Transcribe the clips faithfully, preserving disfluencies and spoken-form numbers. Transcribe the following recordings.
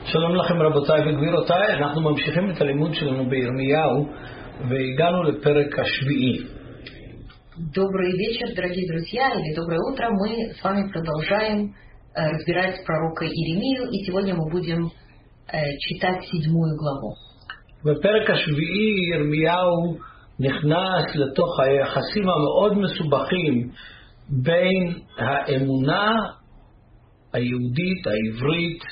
שלום לכם רבותיי וגבירותיי, אנחנו ממשיכים את הלימוד שלנו בירמיהו והגענו לפרק השביעי. Добрый вечер, дорогие друзья, или доброе утро. Мы с вами продолжаем э, разбирать пророка Иеремию, и сегодня мы будем э, читать седьмую главу. בפרק השביעי ירמיהו נכנס לתוך היחסים המאוד מסובכים בין האמונה היהודית, העברית,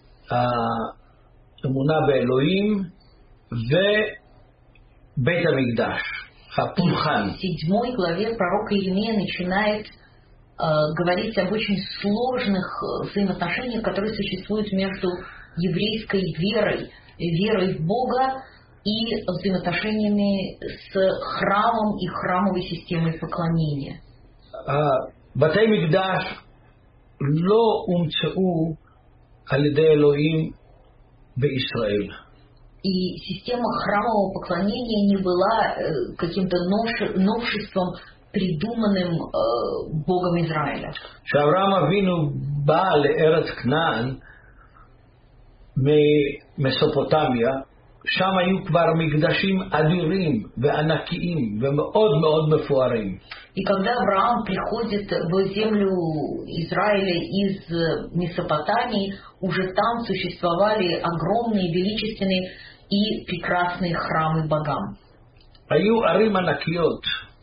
האמונה באלוהים ובית המקדש, הפולחן. В седьмой главе пророк Иеремия начинает э, говорить об очень сложных взаимоотношениях, которые существуют между еврейской верой, верой в Бога и взаимоотношениями с храмом и храмовой системой поклонения. בתי מקדש לא הומצאו על ידי אלוהים בישראל. И система храмового поклонения не была э, каким-то нов, новшеством, придуманным э, Богом Израиля. כשאברהם אבינו בא לארץ כנען ממסופוטמיה, שם היו כבר מקדשים אדירים וענקיים ומאוד מאוד מפוארים. И когда Авраам приходит в землю Израиля из Месопотамии, уже там существовали огромные, величественные и прекрасные храмы богам. היו ערים ענקיות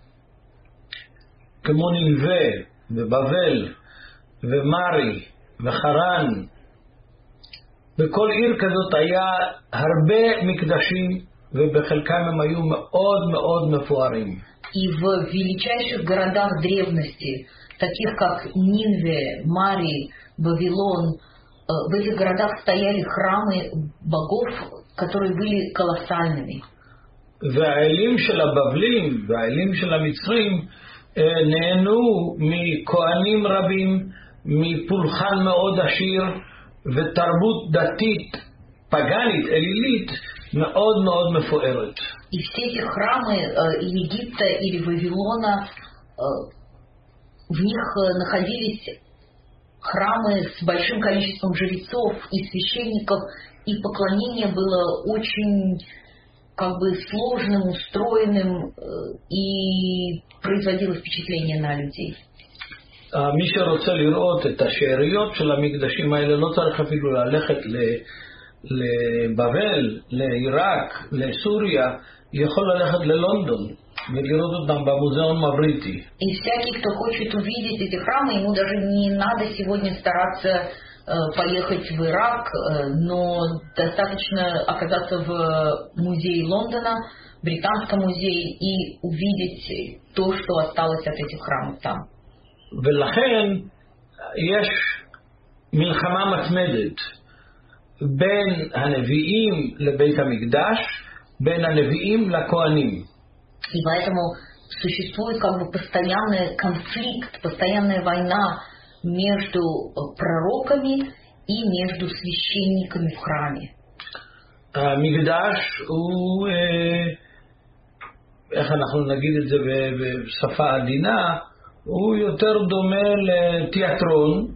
כמו נינווה ובבל ומרי וחרן. בכל עיר כזאת היה הרבה מקדשים ובחלקם הם היו מאוד מאוד מפוארים. И в величайших городах древности, таких как Нинве, Мари, Вавилон, в этих городах стояли храмы богов, которые были колоссальными. והאלים של הבבלים והאלים של המצרים נהנו מכהנים רבים, מפולחן מאוד עשיר ותרבות דתית פגנית, אלילית, מאוד מאוד מפוארת. И все эти храмы Египта или Вавилона, в них находились храмы с большим количеством жрецов и священников, и поклонение было очень как бы сложным, устроенным и производило впечатление на людей. מי שרוצה לראות את השאריות של המקדשים האלה לא צריך אפילו ללכת לבבל, לעיראק, לסוריה, יכול ללכת ללונדון ולראות אותם במוזיאון הבריטי. И всякий, кто хочет увидеть эти храмы, ему даже не надо сегодня стараться э, поехать в Ирак, э, но достаточно оказаться в музее Лондона, британском музее, и увидеть то, что осталось от этих храмов там. ולכן יש מלחמה מתמדת בין הנביאים לבית המקדש, בין הנביאים לכהנים. И поэтому существует как бы постоянный конфликт, постоянная война между пророками и между священниками в храме. המקדש הוא, איך אנחנו נגיד את זה בשפה עדינה, הוא יותר דומה לתיאטרון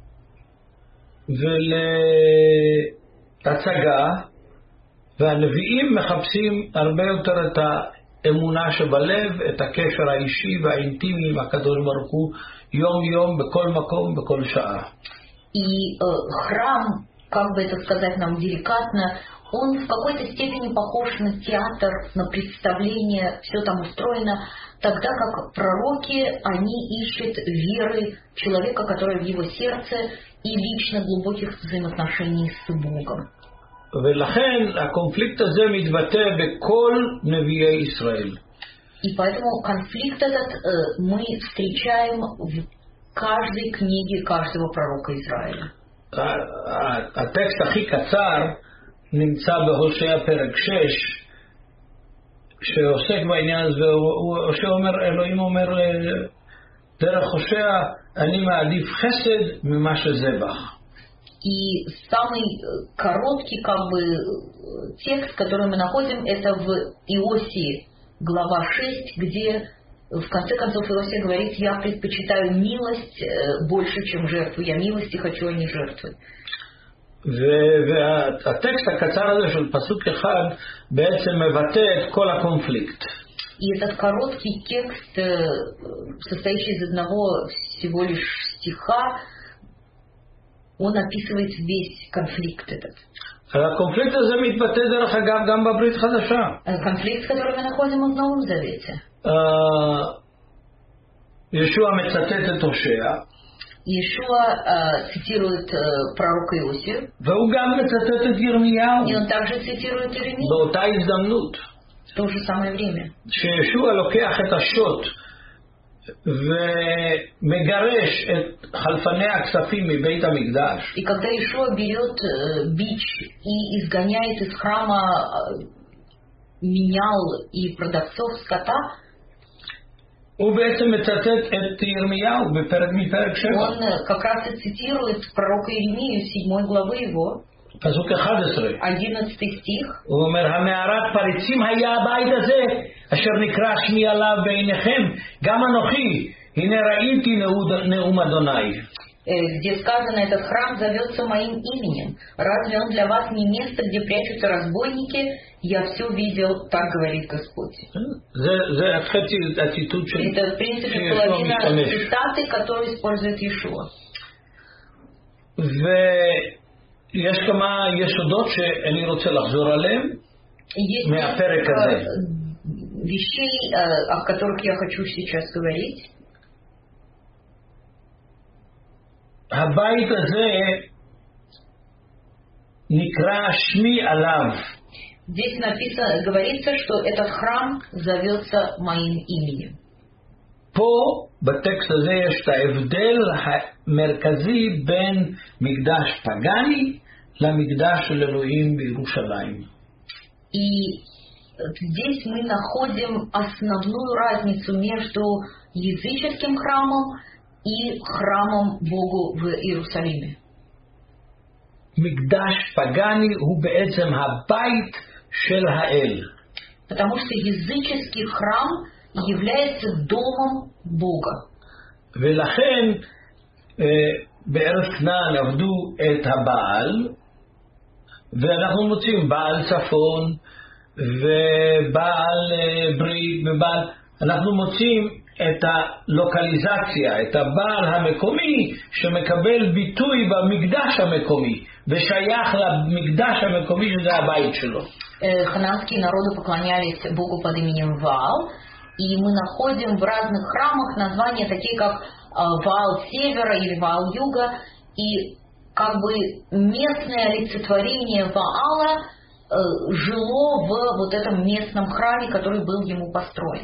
ולהצגה, והנביאים מחפשים הרבה יותר את האמונה שבלב, את הקשר האישי והאינטימי עם הקדוש ברוך הוא, יום יום, בכל מקום, בכל שעה. И э, храм, как бы это сказать нам деликатно, он в какой-то степени похож на театр, на представление, все там устроено, тогда как пророки, они ищут веры человека, который в его сердце, и лично глубоких взаимоотношений с Богом. ולכן הקונפליקט הזה מתבטא בכל נביאי ישראל. И поэтому конфликт этот э, мы встречаем в каждой книге каждого пророка Израиля. הטקסט הכי קצר נמצא בהושע פרק שש, שעוסק בעניין הזה, והושע אומר, אלוהים אומר דרך הושע, אני מעדיף חסד ממה שזבח. И самый короткий как бы текст, который мы находим, это в Иосии, глава шесть, где в конце концов Иосия говорит: я предпочитаю милость больше, чем жертву. Я милости хочу, а не жертвы. והטקסט הקצר הזה של פסוק אחד בעצם מבטא את כל הקונפליקט. И этот короткий текст, состоящий из одного всего лишь стиха, он описывает весь конфликт этот. הקונפליקט הזה מתבטא דרך אגב גם בברית חדשה. Конфликт, который мы находим в Новом Завете. ישוע מצטט את הושע. Иешуа э, цитирует э, пророка Иосию. והוא גם מצטט את ירמיהו. И он также цитирует Иеремию. באותה הזדמנות. В то же самое время. שישוע לוקח את השוט ומגרש את חלפני הכספים מבית המקדש. И когда Иешуа берет э, бич и изгоняет из храма э, менял и продавцов скота, הוא בעצם מצטט את ירמיהו בפרק מפרק שבע. Он как раз и цитирует пророка Иеремию седьмой главы его. פסוק אחד עשר. одиннадцатый стих. הוא אומר, המערת פריצים היה הבית הזה, אשר נקרא שמי עליו בעיניכם, גם אנוכי, הנה ראיתי נאום אדוני. Где сказано, этот храм зовется моим именем. Разве он для вас не место, где прячутся разбойники? Я все видел, так говорит Господь. Это, в принципе, половина цитаты, которую использует Иешуа. ויש כמה יסודות שאני רוצה לחזור עליהם מהפרק הזה. Вещей, о которых я хочу сейчас говорить. הבית הזה נקרא שמי עליו. Здесь написано, говорится, что этот храм зовется моим именем. פה בטקסט הזה יש את ההבדל המרכזי בין מקדש פגני למקדש של אלוהים בירושלים. И здесь мы находим основную разницу между языческим храмом и храмом Богу в Иерусалиме. מקדש פגני הוא בעצם הבית של האל. Потому что языческий храм является домом Бога. ולכן בארץ כנען עבדו את הבעל, ואנחנו מוצאים בעל צפון ובעל ברית ובעל, אנחנו מוצאים את הלוקליזציה, את הבעל המקומי שמקבל ביטוי במקדש המקומי ושייך למקדש המקומי שזה הבית שלו. Ханаанские народы поклонялись Богу под именем Ваал, и мы находим в разных храмах названия такие как Ваал севера или Ваал юга, и как бы местное олицетворение Ваала э, жило в вот этом местном храме, который был ему построен.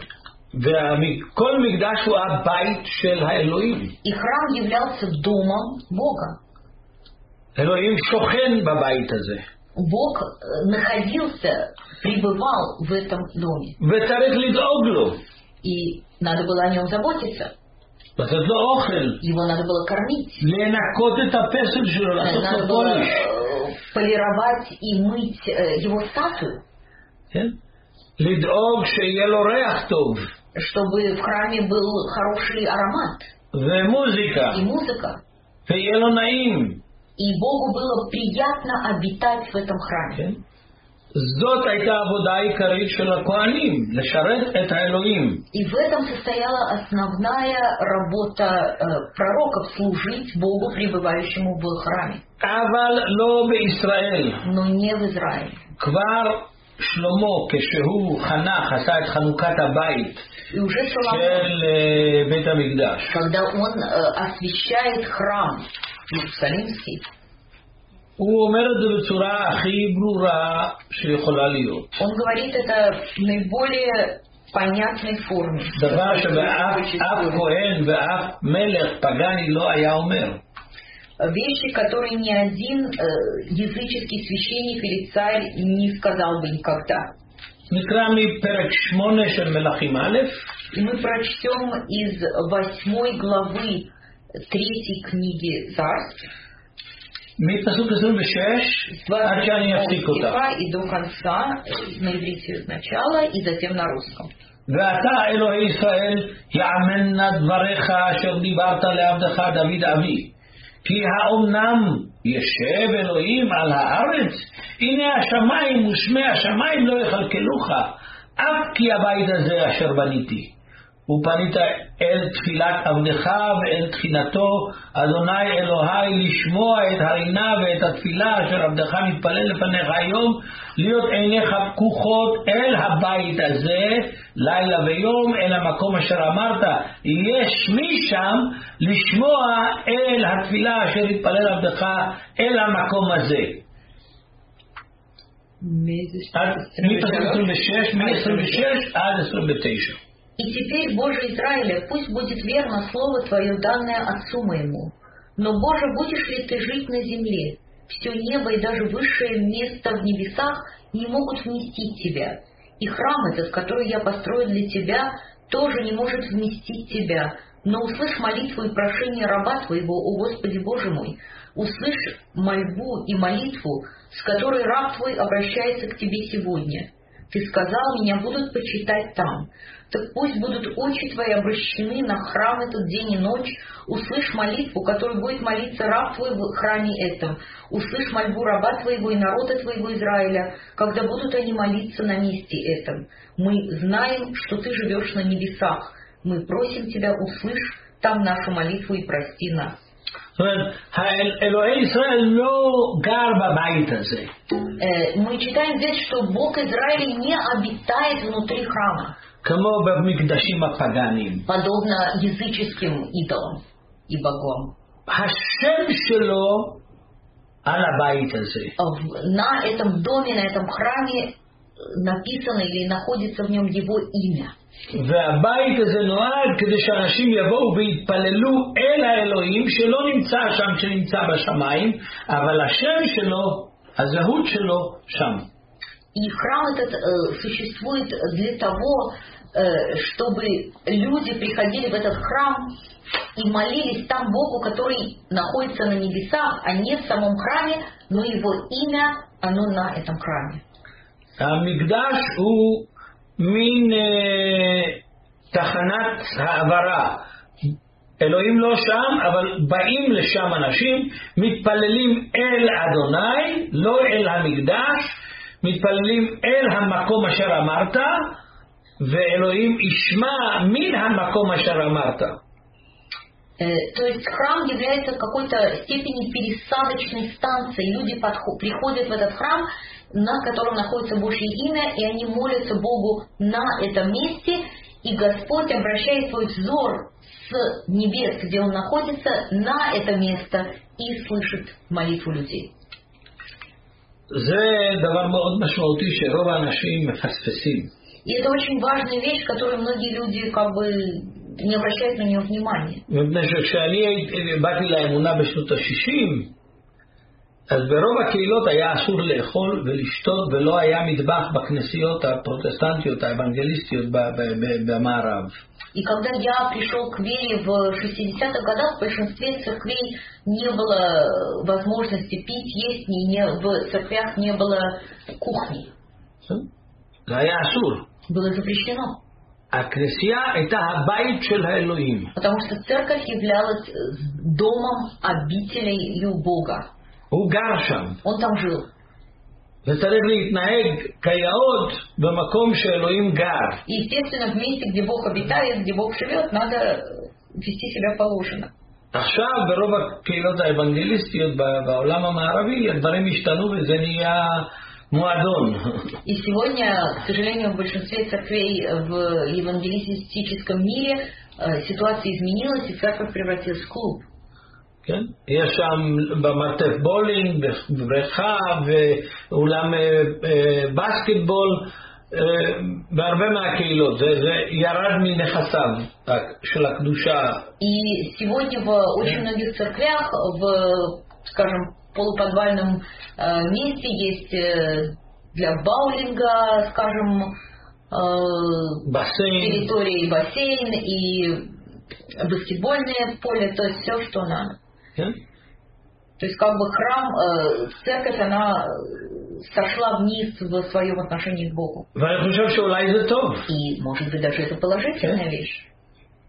וכל מקדש הוא הבית של האלוהים. И храм являлся домом Бога. אלוהים שוכן בבית הזה. Бог находился, пребывал в этом доме. וצריך לדאוג לו. И надо было о нем заботиться. לתת לו אוכל. Его надо было кормить. לנקות את הפסל שלו, לעשות Надо לו было פוליש. полировать и мыть его статую. כן? לדאוג שיהיה לו ריח טוב. Чтобы в храме был хороший аромат. ומוזיקה. И музыка. ויהיה לו נעים. И Богу было приятно обитать в этом храме. כן? זאת הייתה העבודה העיקרית של הכהנים, לשרת את האלוהים. И в этом состояла основная работа э, пророков — служить Богу, пребывающему в храме. אבל לא בישראל. Но не в Израиле. כבר שלמה, כשהוא חנך, עשה את חנוכת הבית И уже Соломон, של בית המקדש. когда он э, освящает храм Иерусалимский, הוא אומר את זה בצורה הכי ברורה שיכולה להיות. он говорит это в наиболее понятной форме. דבר שבאף אף כהן ואף מלך פגני לא היה אומר. Вещи, которые ни один э, языческий священник или царь не сказал бы никогда. נקרא מפרק שמונה של מלכים א', И мы прочтем из восьмой главы третьей книги Царств, מפסוק עשרים ושש עד שאני אפסיק אותה. и до конца, на иврите сначала и затем на русском. ואתה אלוהי ישראל יאמן נא דבריך אשר דיברת לעבדך דוד אבי, כי האומנם ישב אלוהים על הארץ, הנה השמיים ושמי השמיים לא יכלכלוך, אף כי הבית הזה אשר בניתי. ופנית אל תפילת עבדך ואל תחינתו, אדוני אלוהי, לשמוע את הרינה ואת התפילה אשר עבדך מתפלל לפניך היום, להיות עיניך פקוחות אל הבית הזה לילה ויום, אל המקום אשר אמרת יש מי שם, לשמוע אל התפילה אשר התפלל עבדך אל המקום הזה. מ-עשרים ושש עד עשרים ותשע. И теперь, Боже Израиля, пусть будет верно слово Твое, данное отцу моему. Но, Боже, будешь ли Ты жить на земле? Все небо и даже высшее место в небесах не могут вместить Тебя. И храм этот, который я построю для Тебя, тоже не может вместить Тебя. Но услышь молитву и прошение раба Твоего, о Господи Боже мой. Услышь мольбу и молитву, с которой раб Твой обращается к Тебе сегодня. Ты сказал, меня будут почитать там. Так пусть будут очи Твои обращены на храм этот день и ночь. Услышь молитву, которую будет молиться раб Твой в храме этом. Услышь мольбу раба Твоего и народа Твоего Израиля, когда будут они молиться на месте этом. Мы знаем, что Ты живешь на небесах. Мы просим Тебя, услышь там нашу молитву и прости нас. אלוהי ישראל לא גר בבית הזה. Мы читаем здесь, что Бог Израиля не обитает внутри храма. כמו במקדשים הפגניים. Подобно языческим идолам и богам. השם שלו על הבית הזה. На этом доме, на этом храме написано или находится в нем его имя. והבית הזה נועד כדי שאנשים יבואו ויתפללו אל האלוהים שלא נמצא שם, שנמצא בשמיים, אבל השם שלו, הזהות שלו שם. И храм этот э, существует для того, э, чтобы люди приходили в этот храм и молились там Богу, который находится на небесах, а не в самом храме, но его имя, оно на этом храме. המקדש הוא מין אה, תחנת העברה. אלוהים לא שם, אבל באים לשם אנשים, מתפללים אל אדוני, לא אל המקדש, מתפללים אל המקום אשר אמרת, ואלוהים ישמע מן המקום אשר אמרת. То есть храм является в какой-то степени пересадочной станцией. Люди подход, приходят в этот храм, на котором находится Божье имя, и они молятся Богу на этом месте, и Господь обращает свой взор с небес, где Он находится, на это место и слышит молитву людей. זה דבר מאוד משמעותי שרוב האנשים מפספסים. И это очень важная вещь, которую многие люди как бы не обращают на нее внимания. מפני שכשאני באתי לאמונה בשנות ה-שישים, אז ברוב הקהילות היה אסור לאכול ולשתות, ולא היה מטבח בכנסיות הפרוטסטנטיות, האוונגליסטיות במערב. И когда я пришел к вере в шестидесятых годах, в большинстве церквей не было возможности пить, есть, не, в церквях не было кухни. זה היה אסור. Было запрещено. הכנסייה הייתה הבית של האלוהים. Потому что церковь являлась домом, обителей Бога. הוא גר שם. Он там жил. וצריך להתנהג כיאות במקום שאלוהים גר. И, естественно, в месте, где Бог обитает, где Бог живет, надо вести себя положено. עכשיו ברוב הקהילות האוונגליסטיות בעולם המערבי הדברים השתנו וזה נהיה מועדון. И сегодня, к сожалению, в большинстве церквей в евангелистическом мире ситуация изменилась, и церковь превратилась в клуб. כן? יש שם במרתף בולינג, בבריכה ואולם בסקטבול בהרבה מהקהילות. זה, זה ירד מנכסיו של הקדושה. И сегодня в очень многих церквях, в, скажем, полуподвальном э, месте есть э, для боулинга, скажем, э, бассейн. территория и бассейн, и баскетбольное поле, то есть все, что надо. Yeah. То есть как бы храм, э, церковь, она сошла вниз в своем отношении к Богу. ואני חושב שאולי זה טוב. И может быть даже это положительная yeah. вещь.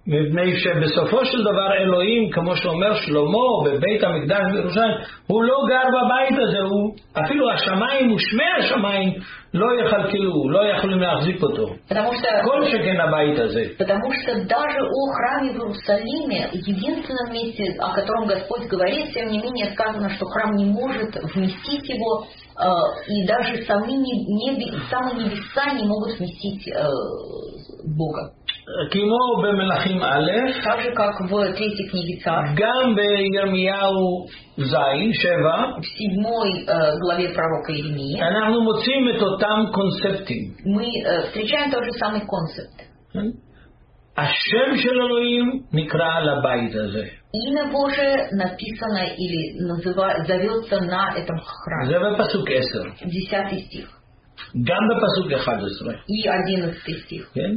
מפני שבסופו של דבר אלוהים, כמו שאומר שלמה בבית המקדש בירושלים, הוא לא גר בבית הזה, הוא, אפילו השמיים ושמי השמיים לא יכלכלו, לא יכולים להחזיק אותו. כל שכן הבית הזה. Потому что даже о храме в Иерусалиме, единственном месте, о котором Господь говорит, тем не менее сказано, что храм не может вместить его, и даже самые небеса не могут вместить Бога. כמו במלכים א', так же как в третьей книге Царств, גם בירמיהו זין, שבע, в седьмой э, главе пророка Иеремии, אנחנו מוצאים את אותם קונספטים. мы э, встречаем тот же самый концепт. השם של אלוהים נקרא לבית הזה. Имя Божие написано или называ, зовется на этом храме. זה בפסוק עשר. Десятый стих. גם בפסוק אחד עשרה. И одиннадцатый стих. כן?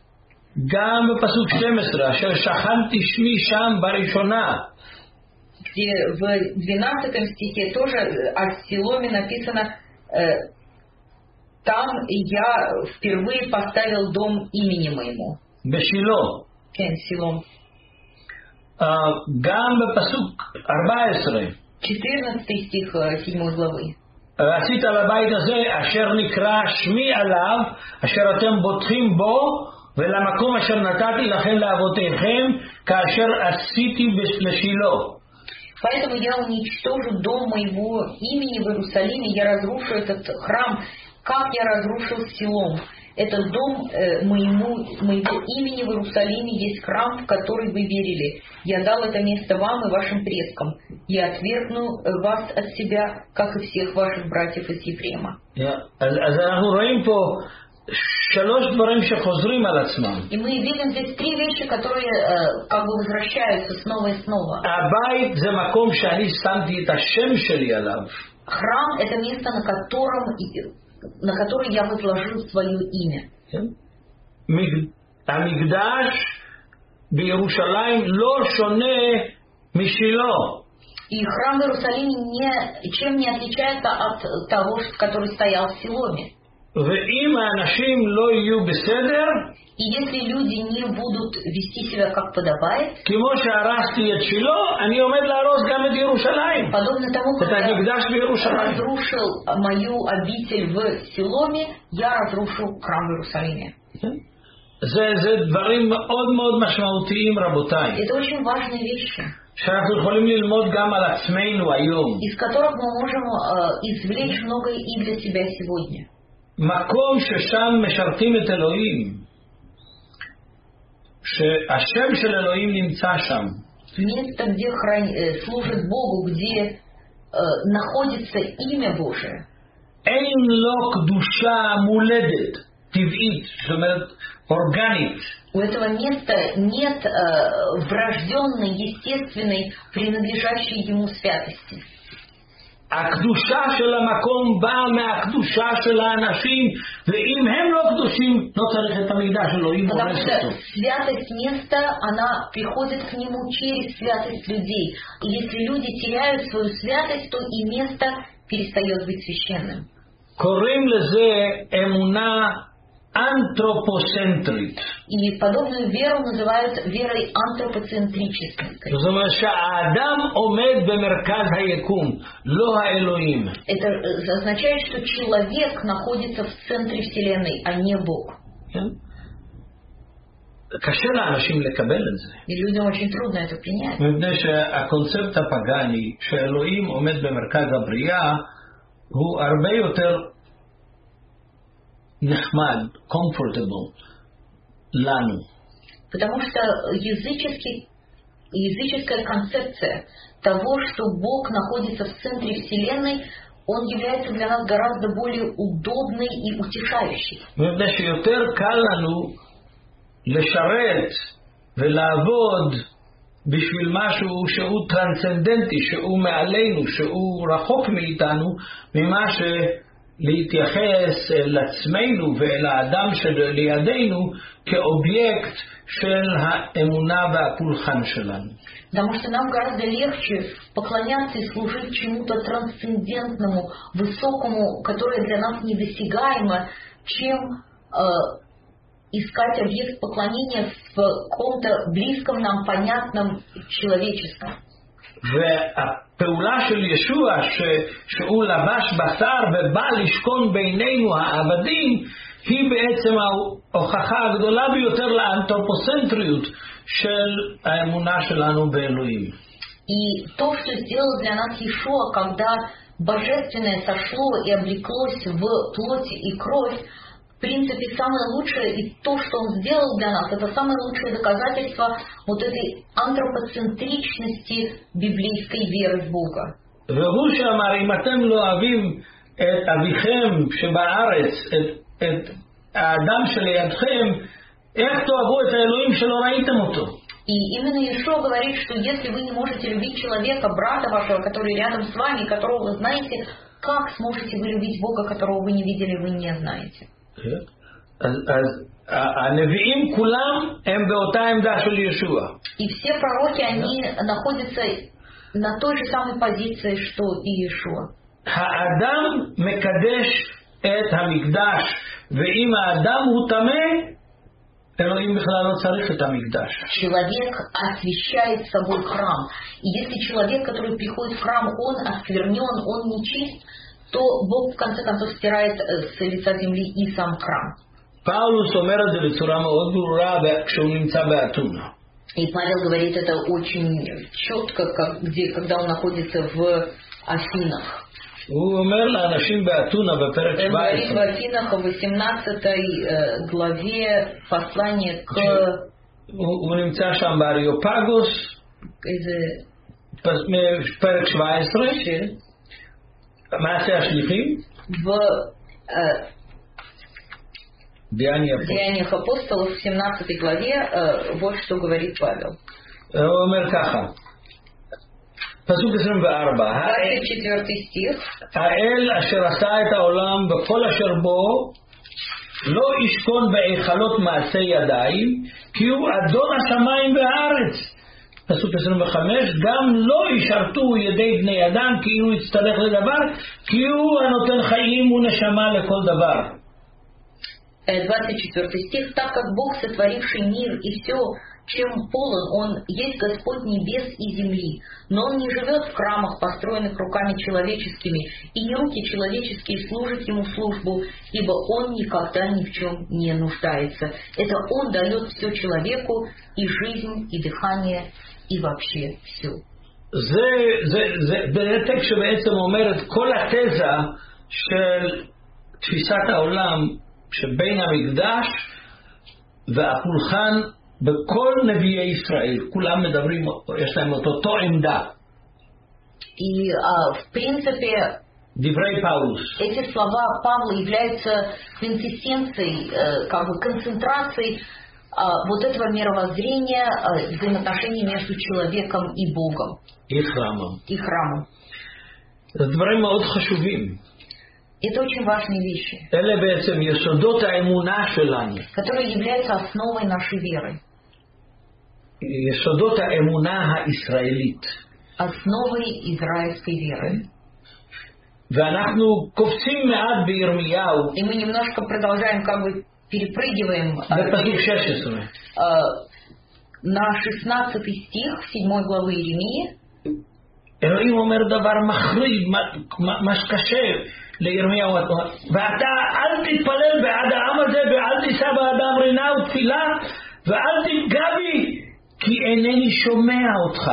גם בפסוק שתים עשרה, אשר שכנתי שמי שם בראשונה. Где в двенадцатом стихе тоже о Силоме написано, э, там я впервые поставил дом имени моему. בשילה. כן, Силом. Uh, גם בפסוק ארבע עשרה. четырнадцатый стих седьмой главы. עשית לבית הזה אשר נקרא שמי עליו, אשר אתם בוטחים בו, ולמקום אשר נתתי לכם לאבותיכם, כאשר עשיתי לשילה. Поэтому я уничтожу дом моего имени в Иерусалиме, я разрушу этот храм, как я разрушил Силом. Этот дом э, моему, моего имени в Иерусалиме есть храм, в который вы верили. Я дал это место вам и вашим предкам. Я отвергну вас от себя, как и всех ваших братьев из Ефрема. אז אנחנו רואים פה שלוש דברים שחוזרים על עצמם. И мы видим здесь три вещи, которые э, как бы возвращаются снова и снова. הבית זה מקום שאני שמתי את השם שלי עליו. Храм – это место, на котором, на которое я возложил свое имя. המקדש בירושלים לא שונה משילה. И храм в Иерусалиме не, чем не отличается от того, который стоял в Силоме. ואם האנשים לא יהיו בסדר, и если люди не будут вести себя как подобает, כמו שהרסתי את שילה, אני עומד להרוס גם את ירושלים. подобно тому, как я разрушил мою обитель в Силоме, я разрушу храм в Иерусалиме. זה, זה דברים מאוד מאוד משמעותיים, רבותיי. Это очень важные вещи. שאנחנו יכולים ללמוד גם על עצמנו היום. из которых мы можем uh, извлечь многое и для себя сегодня. מקום ששם משרתים את אלוהים, שהשם של אלוהים נמצא שם. Место, где хран... служит Богу, где э, находится имя Божие. אין לו קדושה מולדת, טבעית, זאת אומרת, אורגנית. У этого места нет э, врожденной, естественной, принадлежащей ему святости. הקדושה של המקום באה מהקדושה של האנשים, ואם הם לא קדושים, לא צריך את המקדש אלוהים הורס אותו. Святость места, она приходит к нему через святость людей. И если люди теряют свою святость, то и место перестает быть священным. קוראים לזה אמונה אנתרופוצנטרית. И подобную веру называют верой антропоцентрической. זאת אומרת שהאדם עומד במרכז היקום, לא האלוהים. Это означает, что человек находится в центре Вселенной, а не Бог. קשה לאנשים לקבל את זה. И людям очень трудно это принять. מפני שהקונספט הפגני שאלוהים עומד במרכז הבריאה הוא הרבה יותר נחמד, comfortable לנו. Потому что языческий, языческая концепция того, что Бог находится в центре Вселенной, он является для нас гораздо более удобной и утешающей. מפני שיותר קל לנו לשרת ולעבוד בשביל משהו שהוא טרנסצנדנטי, שהוא מעלינו, שהוא רחוק מאיתנו, ממה שלהתייחס אל עצמנו ואל האדם שלידינו כאובייקט של האמונה והפולחן שלנו. Потому что нам гораздо легче поклоняться и служить чему-то трансцендентному, высокому, которое для нас недосягаемо, чем э, искать объект поклонения в каком-то близком нам, понятном, человеческом. והפעולה של ישוע שהוא לבש בשר ובא לשכון בינינו העבדים היא בעצם ההוכחה הגדולה ביותר לאנתרופוסנטריות של האמונה שלנו באלוהים. И то, что сделал для нас Иешуа, когда божественное сошло и облеклось в плоть и кровь, в принципе, самое лучшее, и то, что он сделал для нас, это самое лучшее доказательство вот этой антропоцентричности библейской веры в Бога. והוא שאמר, אם אתם לא אוהבים את אביכם שבארץ, את, את האדם שלידכם, איך תאהבו את האלוהים שלא ראיתם אותו? И именно Иешуа говорит, что если вы не можете любить человека, брата вашего, который рядом с вами, которого вы знаете, как сможете вы любить Бога, которого вы не видели, вы не знаете? אז, אז הנביאים כולם הם באותה עמדה של ישוע. И все пророки, они находятся на той же самой позиции, что и Иешуа. האדם מקדש את המקדש, ואם האדם הוא טמא, אלוהים בכלל לא צריך את המקדש. Человек освящает собой храм. И если человек, который приходит в храм, он осквернен, он нечист, то Бог в конце концов стирает с лица земли и сам храм. פאולוס אומר את זה בצורה מאוד ברורה כשהוא נמצא באתונה. И Павел говорит это очень четко, как, где, когда он находится в Афинах. הוא אומר לאנשים באתונה בפרק Он שבע говорит в עשרה. Афинах в восемнадцатой главе послание к... הוא, הוא נמצא שם באריופגוס, איזה... פרק שבע עשרה, מעשה השליחים, в Деяниях апостолов в семнадцатой главе э, вот что говорит Павел. הוא אומר ככה, פסוק עשרים וארבע, двадцать четвёртый стих. האל אשר עשה את העולם בכל אשר בו לא ישכון בהיכלות מעשה ידיים, כי הוא אדון השמיים והארץ. פסוק עשרים וחמש, גם לא ישרתו ידי בני אדם כאילו יצטרך לדבר, כי הוא הנותן חיים ונשמה לכל דבר. двадцать четвёртый стих. Так как Бог, сотворивший мир и все, чем полон, Он есть Господь небес и земли, но Он не живет в храмах, построенных руками человеческими, и не руки человеческие служат Ему службу, ибо Он никогда ни в чем не нуждается. Это Он дает все человеку, и жизнь, и дыхание, и вообще все. זה, זה, זה, זה טקסט שבעצם אומר את כל התזה של תפיסת העולם שבין המקדש והפולחן בכל נביאי ישראל. כולם מדברים, יש להם את אותו עמדה. И, а, в принципе, דברי פאולוס. эти слова Павла являются квинтэссенцией, э, как бы концентрацией э, вот этого мировоззрения, э, взаимоотношений между человеком и Богом. И храмом. И храмом. זה דברים מאוד חשובים. Это очень важные вещи, אלה בעצם יסודות האמונה שלנו. которые являются основой нашей веры. יסודות האמונה הישראלית. Основой израильской веры. ואנחנו קופצים מעט בירמיהו. И мы немножко продолжаем, как бы перепрыгиваем בפסוק שש עשרה. э, на шестнадцатый стих седьмой главы Иеремии. אלוהים אומר דבר מחריד, מה, מה שקשה לירמיהו. ואתה אל תתפלל בעד העם הזה ואל תישא באדם רינה ותפילה ואל תפגע בי כי אינני שומע אותך.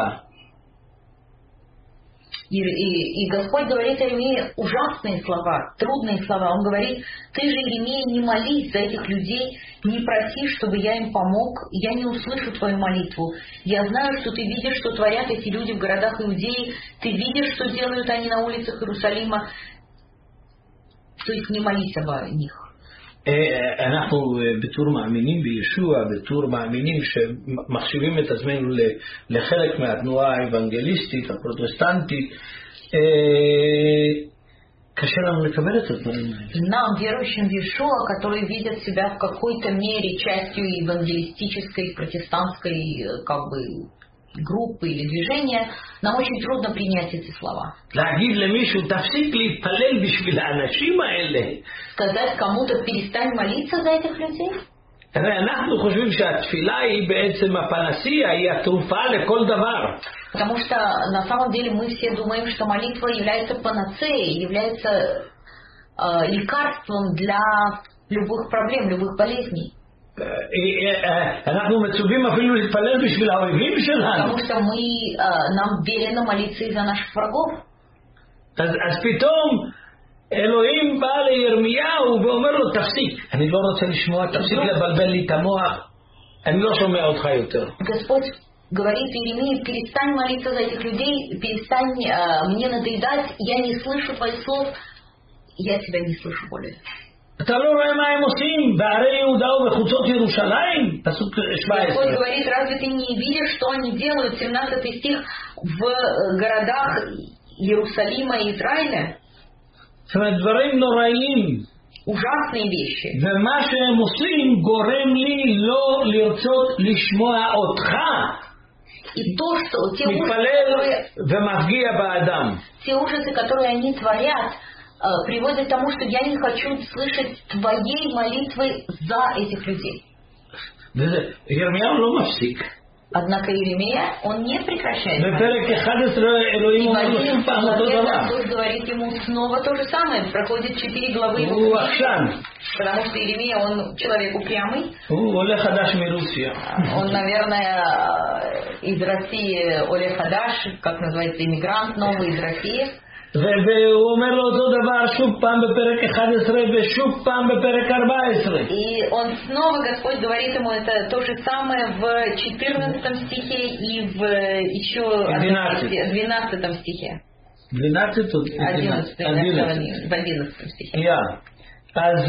И, и, и Господь говорит Иеремии ужасные слова, трудные слова. Он говорит: ты же, Иеремия, не молись за этих людей, не проси, чтобы я им помог, я не услышу твою молитву. Я знаю, что ты видишь, что творят эти люди в городах Иудеи, ты видишь, что делают они на улицах Иерусалима. То есть не молись об них. אנחנו בתור מאמינים בישוע, בתור מאמינים שמחשיבים את עצמנו לחלק מהתנועה האוונגליסטית, הפרוטסטנטית, קשה לנו לקבל את הדברים האלה. Нам, верующим в Иешуа, которые видят себя в какой-то мере частью евангелистической, протестантской, как бы, группы или движения, нам очень трудно принять эти слова. להגיד למישהו, תפסיק להתפלל בשביל האנשים האלה. Сказать кому-то: перестань молиться за этих людей. אנחנו חושבים שהתפילה היא בעצם הפנסיה, היא התרופה לכל דבר. Потому что на самом деле мы все думаем, что молитва является панацеей, является э, лекарством для любых проблем, любых болезней. אנחנו מצווים אפילו להתפלל בשביל האויבים שלנו. Потому что мы, э, нам велено молиться из-за наших врагов. אז, אז פתאום אלוהים בא לירמיהו ואומר לו תפסיק, אני לא רוצה לשמוע, תפסיק לבלבל לי את המוח, אני לא שומע אותך יותר. Господь говорит Иеремии: перестань молиться за этих людей, перестань э, мне надоедать, я не слышу твоих слов, я тебя не слышу более. אתה לא רואה מה הם עושים בערי יהודה ובחוצות ירושלים? פסוק שבע עשרה. Господь говорит: разве ты не видишь, что они делают? семнадцатый стих, в городах Иерусалима и Израиля. זאת אומרת, דברים נוראים. Ужасные вещи. ומה שהם עושים גורם לי לא לרצות לשמוע אותך. И то, что те ужасы, מתפלל которые, ומפגיע באדם. те ужасы, которые они творят, приводит к тому, что я не хочу слышать твоей молитвы за этих людей. ירמיהו לא מפסיק. Однако Иеремия, он не прекращает. בפרק אחד עשרה אלוהים אומר לו שוב פעם אותו דבר. Господь говорит ему снова то же самое. Проходит четыре главы его הוא книги. עקשן. Потому что Иеремия, он человек упрямый. הוא עולה חדש מרוסיה. Он, наверное, из России, Олег Хадаш, как называется, иммигрант новый из России. והוא אומר לו אותו דבר שוב פעם בפרק אחד עשרה ושוב פעם בפרק ארבע עשרה. И он снова, Господь говорит ему это то же самое в четырнадцатом стихе и в еще двенадцатом стихе. двенадцать? одиннадцатом, в одиннадцатом стихе. יא. אז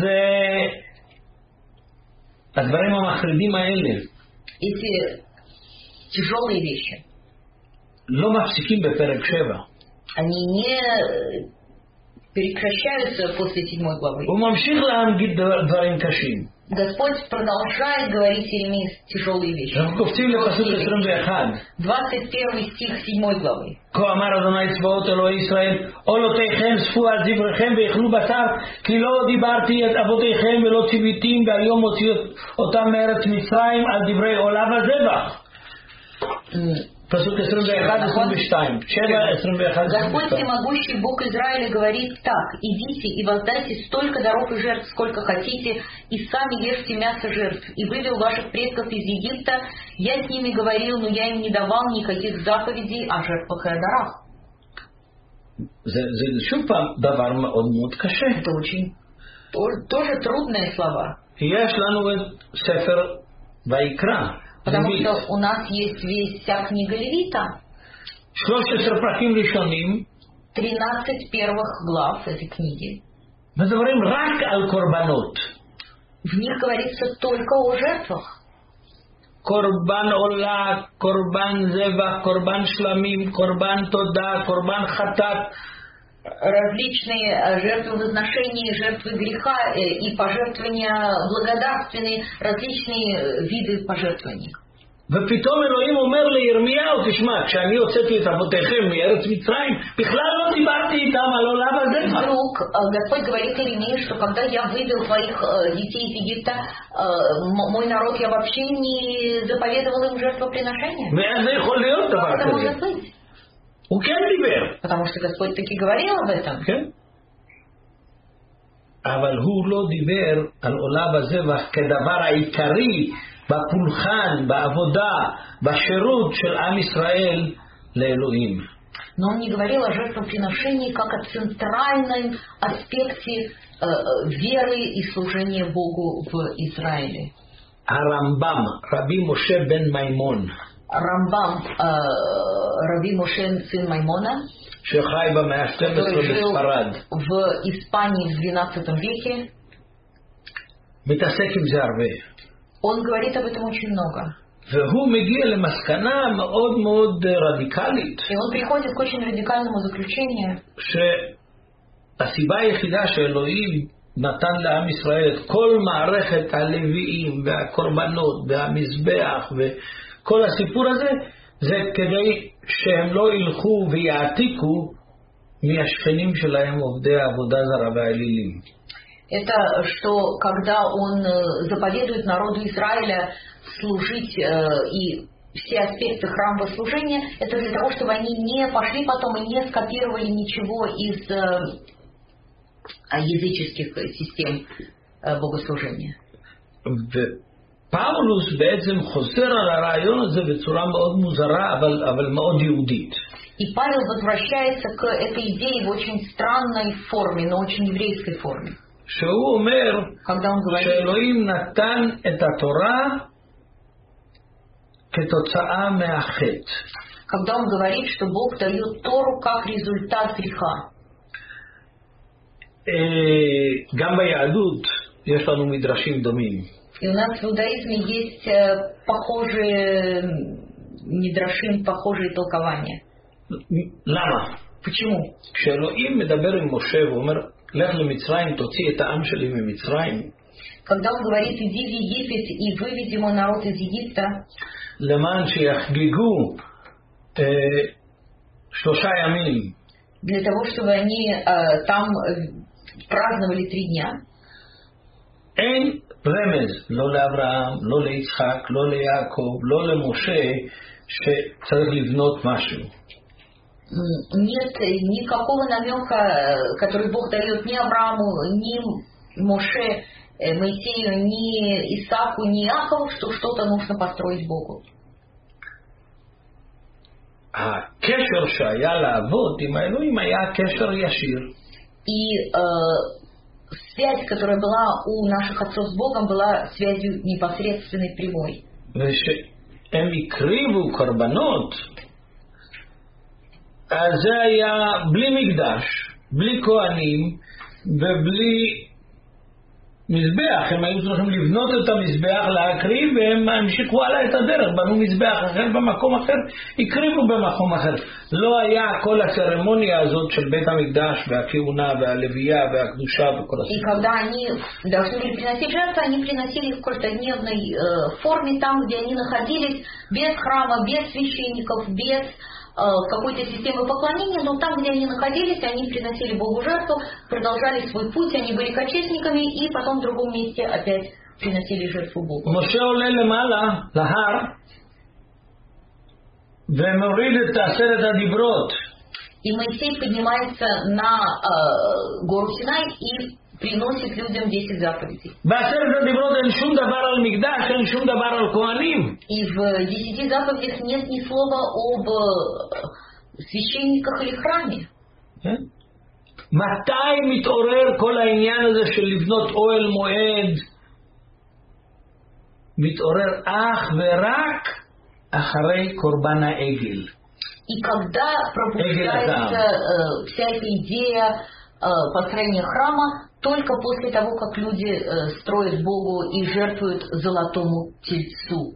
הדברים המחרידים האלה Эти тяжелые вещи, לא מפסיקים בפרק שבע. они не прекращаются после седьмой главы. הוא ממשיך להגיד דברים קשים. Господь продолжает говорить Иеремии тяжелые вещи. אנחנו קופצים לפסוק עשרים ואחת. двадцать первый стих седьмой главы. כה אמר אדוני צבאות אלוהי ישראל, עולותיכם ספו על דבריכם ואכלו בשר, כי לא דיברתי את אבותיכם ולא ציוויתים, והיום הוציא אותם מארץ מצרים על דברי עולה וזבח. פסוק עשרים ואחת עשרים ושתיים. שבע עשרים ואחת עשרים Господь ושתיים. всемогущий Бог Израиля говорит так: идите и воздайте столько даров и жертв, сколько хотите, и сами ешьте мясо жертв. И вывел ваших предков из Египта, я с ними говорил, но я им не давал никаких заповедей о жертвах и о дарах. זה, זה שוב פעם דבר מאוד מאוד קשה. Это очень тоже трудные слова. יש לנו את ספר ויקרא. Потому что у нас есть весь вся книга Левита. שלושת עשרה פרקים ראשונים тринадцать первых глав этой книги. מדברים רק על קורבנות. В них говорится только о жертвах. קורבן עולה, קורבן זבח, קורבן שלמים, קורבן תודה, קורבן חטאת. Различные жертвоприношения, жертвы греха и пожертвования благодарственные, различные виды пожертвований. ופתאום אלוהים אומר לירמיהו, תשמע, כשאני הוצאתי את אבותיכם מארץ מצרים, בכלל לא דיברתי איתם על עולה וזבח. Вдруг Господь говорит Иеремии, что когда я вывел твоих детей из Египта, мой народ, я вообще не заповедовал им жертвоприношения. ואיך זה יכול להיות דבר Это כזה? может быть. הוא כן דיבר. Потому что Господь таки говорил об этом. כן? אבל הוא לא דיבר על עולה וזבח כדבר העיקרי בפולחן, בעבודה, בשירות של עם ישראל לאלוהים. Но он не говорил о жертвоприношении как о центральном аспекте э, веры и служения Богу в Израиле. הרמב"ם, רבי משה בן מימון, Рамбам, э, Раби Моше, сын Маймона, שחי במאה ה-שתים עשרה который жил בספרד, в Испании в двенадцатом веке, מתעסק עם זה הרבה. он говорит об этом очень много. והוא מגיע למסקנה מאוד מאוד רדיקלית, И он приходит к очень радикальному заключению, שהסיבה היחידה שאלוהים נתן לעם ישראל את כל מערכת הלוויים והקורבנות והמזבח וכל הסיפור הזה, זה כדי שהם לא ילכו ויעתיקו מהשכנים שלהם עובדי העבודה זרה והאלילים. Это что, когда он заповедует народу Израиля служить и все аспекты храмового служения, это для того, чтобы они не пошли потом и не скопировали ничего из языческих систем богослужения. פאולוס בעצם חוזר על הרעיון הזה בצורה מאוד מוזרה, אבל, אבל מאוד יהודית. И Павел возвращается к этой идее в очень странной форме, но очень еврейской форме. שהוא אומר Когда он говорит, שאלוהים נתן את התורה כתוצאה מהחטא. когда он говорит, что Бог дает Тору как результат греха. גם ביהדות יש לנו מדרשים דומים. И у нас в иудаизме есть похожие мидрашим, похожие толкования. למה? Почему? כשאלוהים מדבר עם משה ואומר, לך למצרים, תוציא את העם שלי ממצרים. Когда он говорит, иди в Египет и выведи мой народ из Египта, למען שיחגגו אה, שלושה ימים. для того, чтобы они э, там праздновали три дня. אין רמז, לא לאברהם, לא ליצחק, לא ליעקב, לא למשה, שצריך לבנות משהו. Нет никакого намека, который Бог дает ни Аврааму, ни Моше, Моисею, ни Исааку, ни Иакову, что что-то нужно построить Богу. הקשר שהיה לעבוד עם האלוהים היה קשר ישיר. И э, связь, которая была у наших отцов с Богом, была связью непосредственной, прямой. ושהם הקריבו קורבנות, אז זה היה בלי מקדש, בלי כהנים ובלי מזבח. הם היו צריכים לבנות את המזבח, להקריב, והם המשיכו הלאה את הדרך, בנו מזבח אחר במקום אחר, הקריבו במקום אחר. לא היה כל הצרמוניה הזאת של בית המקדש והכהונה והלוויה והקדושה וכל И הסיפור. когда они должны были приносить жертвы, они приносили в каждодневной э, форме, там, где они находились, без храма, без священников, без какой-то системы поклонения, но там, где они находились, они приносили Богу жертву, продолжали свой путь, они были кочевниками, и потом в другом месте опять приносили жертву Богу. משה עולה למעלה, להר, ומוריד את עשרת הדיברות. И Моисей поднимается на э, гору Синай и приносит людям десять заповедей. בעשרת הדיברות אין שום דבר על מקדש, אין שום דבר על כהנים. И в десяти заповедях нет ни слова об священниках или храме. מתי מתעורר כל העניין הזה של לבנות אוהל מועד? מתעורר אך ורק אחרי קורבן העגל. И когда пробуждается э, вся эта идея э, построения храма, только после того, как люди э, строят Богу и жертвуют золотому тельцу.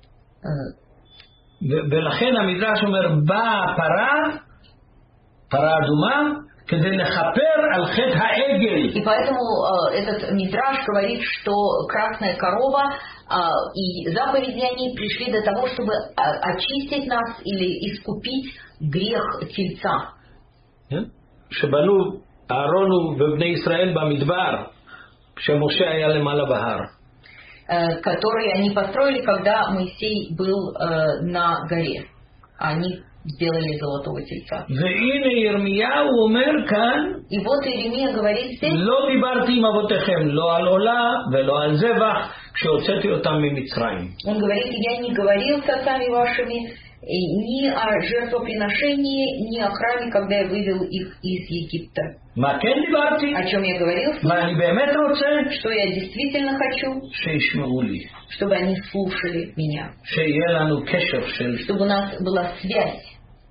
ולכן המדרש אומר, באה פרה, פרה אדומה, כדי לכפר על חטא העגל. И поэтому э, этот мидраш говорит, что красная корова э, и заповеди они пришли для того, чтобы очистить нас или искупить грех тельца. שבנו אהרון ובני ישראל במדבר, כשמשה היה למעלה בהר. Которые они построили, когда Моисей был э, на горе. Они сделали золотого тельца. והנה ירמיהו אומר כאן, и вот Иеремия говорит здесь, לא דיברתי עם אבותיכם, לא על עולה ולא על זבח, כשהוצאתי אותם ממצרים. Он говорит, я не говорил с отцами вашими ни о жертвоприношении, ни о храме, когда я вывел их из Египта. מה כן דיברתי? О чем я говорил? ואני באמת רוצה что я действительно хочу, שישמעו לי. чтобы они слушали меня. שיהיה לנו קשר של Чтобы у нас была связь.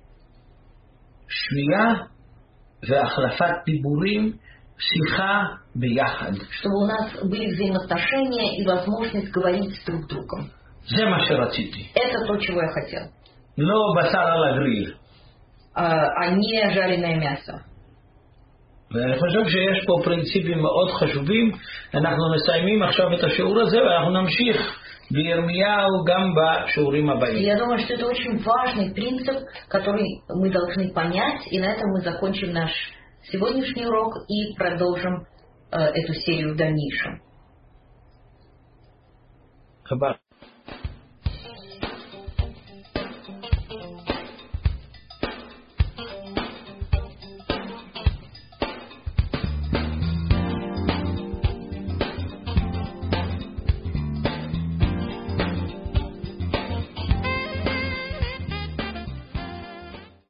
שמיעה והחלפת דיבורים, שיחה ביחד. Чтобы у нас были взаимоотношения и возможность говорить с друг другом. זה מה שרציתי. Это то, чего я хотел. לא בשר על הגריל. А, а не жареное мясо. ואני חושב שיש פה פרינציפים מאוד חשובים. אנחנו מסיימים עכשיו את השיעור הזה ואנחנו נמשיך בירמיהו גם בשיעורים הבאים. Я думаю, что это очень важный принцип, который мы должны понять, и на этом мы закончим наш сегодняшний урок и продолжим эту серию в дальнейшем. Хабар.